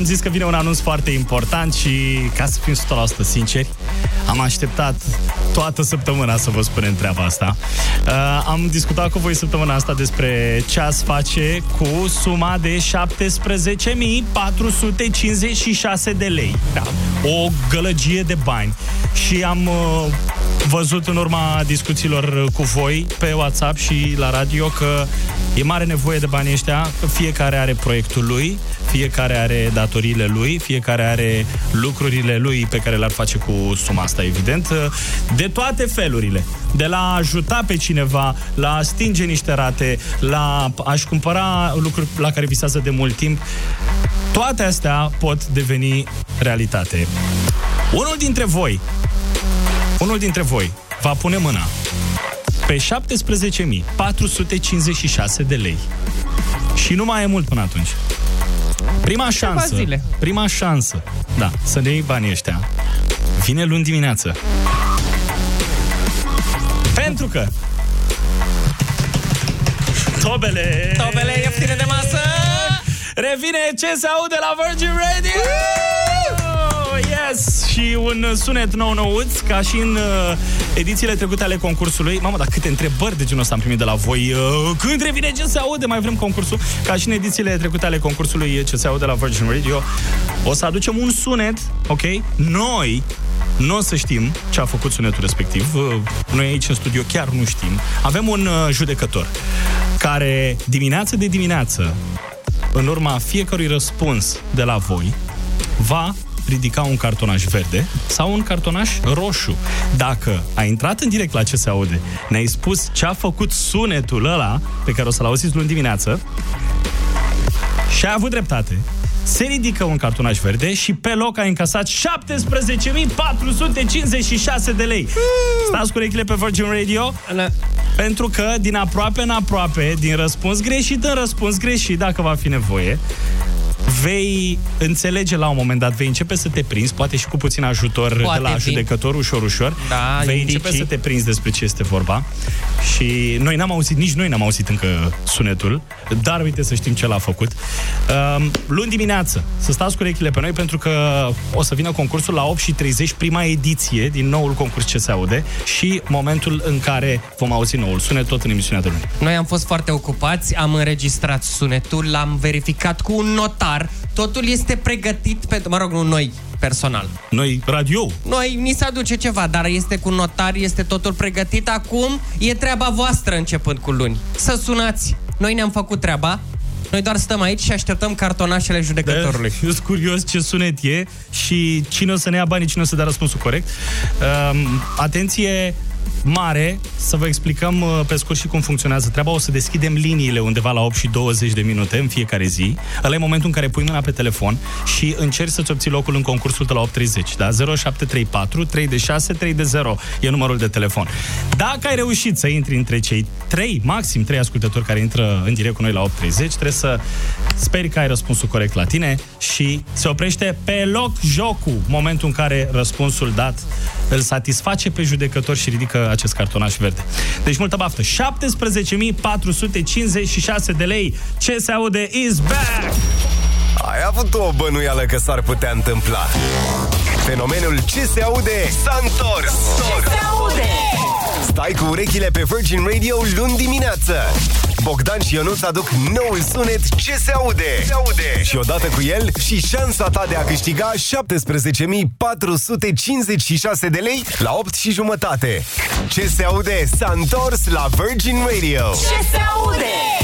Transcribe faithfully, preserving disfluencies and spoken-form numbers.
v-am zis că vine un anunț foarte important și, ca să fim o sută la sută sinceri, am așteptat toată săptămâna să vă spunem treaba asta. Uh, am discutat cu voi săptămâna asta despre ce ați face cu suma de șaptesprezece mii patru sute cincizeci și șase de lei. Da. O gălăgie de bani. Și am uh, văzut în urma discuțiilor cu voi pe WhatsApp și la radio că e mare nevoie de banii ăștia, că fiecare are proiectul lui, fiecare are datoriile lui, fiecare are lucrurile lui pe care le-ar face cu suma asta, evident, de toate felurile. De la a ajuta pe cineva, la a stinge niște rate, la a-și cumpăra lucruri la care visează de mult timp. Toate astea pot deveni realitate. Unul dintre voi, unul dintre voi va pune mâna pe șaptesprezece mii patru sute cincizeci și șase de lei. Și nu mai e mult până atunci. Prima șansă, prima șansă, da, să ne iei banii ăștia, vine luni dimineață. Pentru că tobele, tobele ieftine de masă revine Ce se aude la Virgin Radio! Yes! Și un sunet nou-nouț, ca și în uh, edițiile trecute ale concursului. Mamă, dar câte întrebări de genul ăsta am primit de la voi. Uh, când revine Ce se aude? Mai vrem concursul. Ca și în edițiile trecute ale concursului Ce se aude la Virgin Radio. O să aducem un sunet, ok? Noi nu o să știm ce a făcut sunetul respectiv. Uh, noi aici în studio chiar nu știm. Avem un uh, judecător care dimineață de dimineață, în urma fiecărui răspuns de la voi, va ridica un cartonaș verde sau un cartonaș roșu. Dacă ai intrat în direct la Ce se aude, ne-ai spus ce a făcut sunetul ăla pe care o să-l auziți luni dimineață și ai avut dreptate, se ridică un cartonaș verde și pe loc ai încasat șaptesprezece mii patru sute cincizeci și șase de lei. Stați cu urechile pe Virgin Radio, pentru că din aproape în aproape, din răspuns greșit în răspuns greșit, dacă va fi nevoie, vei înțelege la un moment dat, vei începe să te prinzi, poate și cu puțin ajutor poate de la fi. judecător, ușor, ușor. Da, vei indicii. începe să te prinzi despre ce este vorba. Și noi n-am auzit, nici noi n-am auzit încă sunetul, dar uite să știm ce l-a făcut. Uh, luni dimineață, să stați cu urechile pe noi, pentru că o să vină concursul la opt și treizeci, prima ediție din noul concurs Ce se aude și momentul în care vom auzi noul sunet, tot în emisiunea de luni. Noi am fost foarte ocupați, am înregistrat sunetul, l-am verificat cu un notar. Totul este pregătit pentru, mă rog, nu noi personal. Noi, radio. Noi, ni se aduce ceva, dar este cu notar, este totul pregătit. Acum e treaba voastră începând cu luni. Să sunați. Noi ne-am făcut treaba. Noi doar stăm aici și așteptăm cartonașele judecătorului. Da, eu sunt curios ce sunet e și cine o să ne ia banii, cine o să dea răspunsul corect. Um, atenție mare, să vă explicăm pe scurt și cum funcționează treaba. O să deschidem liniile undeva la opt și douăzeci de minute în fiecare zi. Ăla e momentul în care pui mâna pe telefon și încerci să-ți obții locul în concursul de la opt treizeci, da? zero șapte trei patru trei șase trei zero e numărul de telefon. Dacă ai reușit să intri între cei trei, maxim trei ascultători care intră în direct cu noi la opt treizeci, trebuie să speri că ai răspunsul corect la tine și se oprește pe loc jocul, momentul în care răspunsul dat îl satisface pe judecător și ridică acest cartonaș verde. Deci multă baftă. șaptesprezece mii patru sute cincizeci și șase de lei. Ce se aude is back! Ai avut o bănuială că s-ar putea întâmpla. Fenomenul Ce se aude s-a întors. Ce se aude? Stai cu urechile pe Virgin Radio luni dimineață. Bogdan și Ionuț aduc noul sunet Ce se aude. Se aude. Și odată cu el și șansa ta de a câștiga șaptesprezece mii patru sute cincizeci și șase de lei la opt și jumătate. Ce se aude s-a întors la Virgin Radio. Ce se aude?